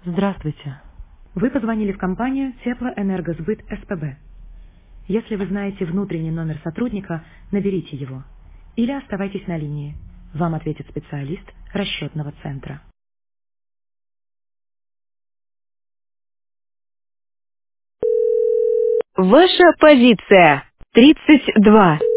Здравствуйте. Вы позвонили в компанию Теплоэнергосбыт СПБ. Если вы знаете внутренний номер сотрудника, наберите его. Или оставайтесь на линии. Вам ответит специалист расчетного центра. Ваша позиция 32.